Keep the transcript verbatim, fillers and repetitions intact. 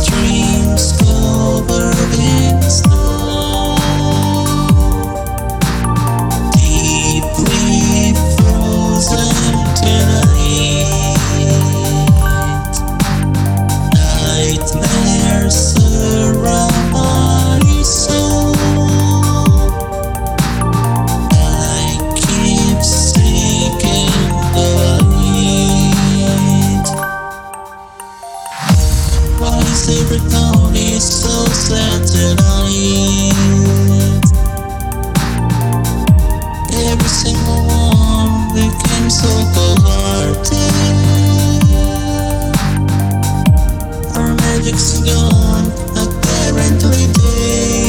dreams covered in snow, deeply frozen tonight. Nightmares surround my soul. I keep seeking the light. Why is every town is so sad tonight? Every single one became so cold-hearted. Our magic's gone, apparently they